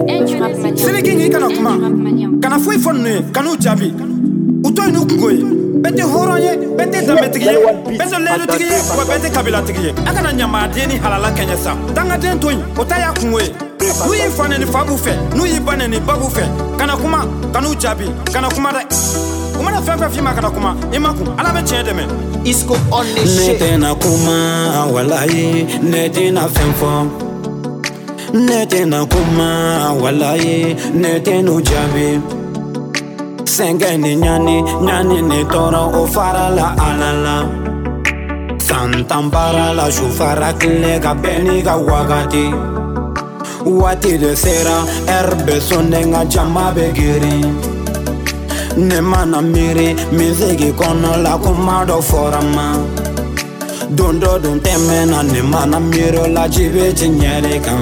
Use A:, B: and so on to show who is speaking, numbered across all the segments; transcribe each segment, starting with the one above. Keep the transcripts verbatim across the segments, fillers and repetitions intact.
A: Selekingi kana kuma kana foi fonne kanu jabi utoy nu kugoy bete horonye bete dametigi bete lelo tigi wa bete kabila tigi akana nyama deni halala kenya sa danga den toy otaya kunwe nu yi fane ni fabu fe nu yi bane ni babu fe kana kuma kanu jabi kana kuma da kuma na fefe fima kana kuma imaku ala be chede men
B: Isco on the shit
C: nete na kuma wallahi nete na femfo nete na kuma wallahi nete no jabi sengeni nyani nyani ne toro o fara la alala santambara la shufara kle ga beni ga wagati wati de sera erbe sonenga jama begiri ne mana miri mizigi kono la kuma do forama dondo don temena ne mana miro la jibe chinyere kan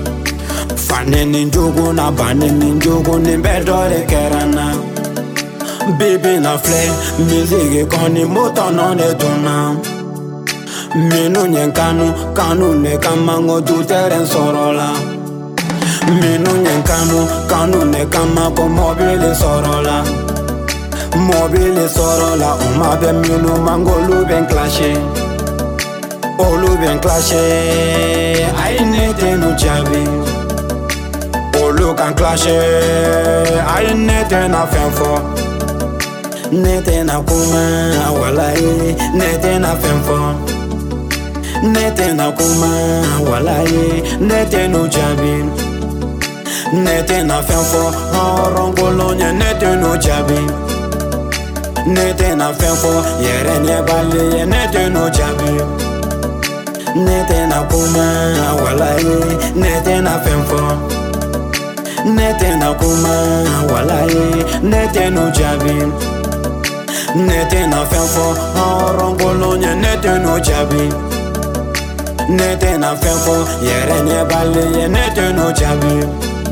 C: fane ninjogo na bane ninjogo ne bedore kerana baby na fle mizigi koni moto no ne tuna minu nyenkanu kanu ne kamango du teren sorola minu nyenkanu kanu ne kamako mobile sorola mobile sorola uma be minu mangolu ben clashe olu ben clashe ai nete no jabi olu kan clashe ai nete na femfo nete na kuma wallahi nete na femfo nete na kuma wallahi nete no jabi nete na femfo orongolo nye nete no jabi nete na femfo yere nye bali ye nete no jabi nete na kuma wallahi nete na femfo nete na kuma wallahi nete no jabi nete na femfo orongolo nye nete no jabi nete na femfo yere nye bali ye nete no jabi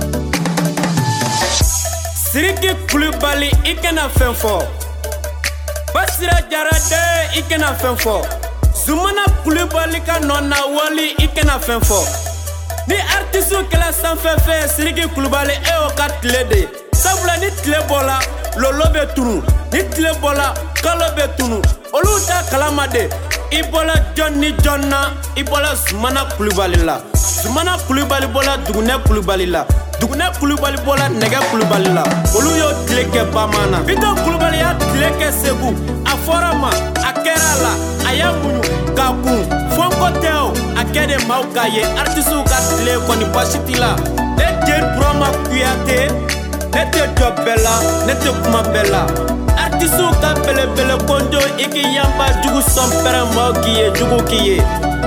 D: Siriki Kulibali ikena femfo Basira Jarade ikena femfo Zumana Kulibali ka nona wali ikena femfo Ni artisu kela sanfefe Siriki Kulibali e o kat lede Sabula ni tlebola lolo be tunu Ni tlebola kalo be tunu Oluta kalamade Ibola John ni Jonna Ibola Zumana Kulibali la Zumana Kulibali bola Dugune Kulibali la Dugune Kulibali bola nege Kulibali la Olu yo tleke bamana Vito Kulibali ya tleke sebu Aforama, akera la Ayamunyu, kakun Fonko teo, akede mauka ye Artisu ka tle koni basiti la Nete broma kuyate Nete job bella, nete kuma bella Artisu ka bele bele konjo Iki yamba jugu sompere mau kiye, jugu kiye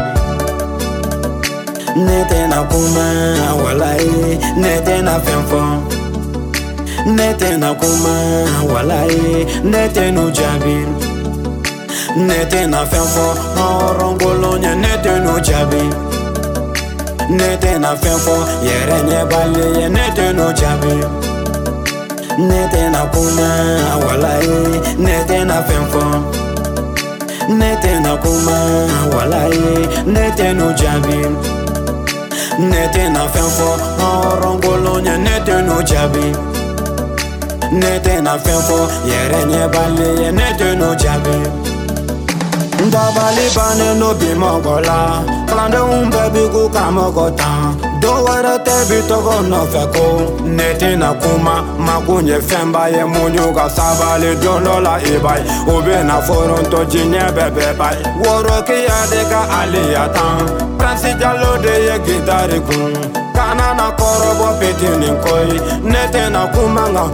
C: nete na kuma wallahi nete na femfo nete na kuma wallahi nete no jabi nete na femfo orongolo nye nete no jabi nete na femfo yere nye bali ye nete no jabi nete na kuma wallahi nete na femfo nete na kuma wallahi nete no jabi nete na femfo orongolo nye nete no jabi nete na femfo yere nye bali ye nete no jabi ndabali bane no bi mogola klande umbe bi ku kamogota do wara te bi togo no feko nete na kuma makunye femba ye munyu ga sabale donola ibai obe na foronto jinye bebe bai woro ki adeka aliyatan Pransi jalo de ye gitari kun Kana na korobo peti ninkoi Nete na kumanga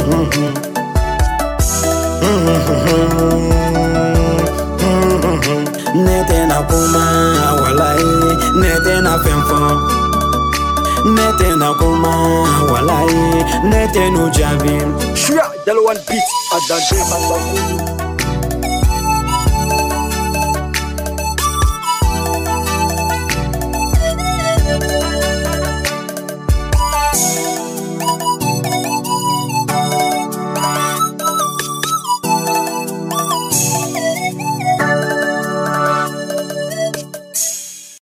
C: Nete na kuma wallahi Nete na femfo Nete na kuma wallahi Nete no jabi
B: Shua, Yellow One Beat, Adante Mambakulu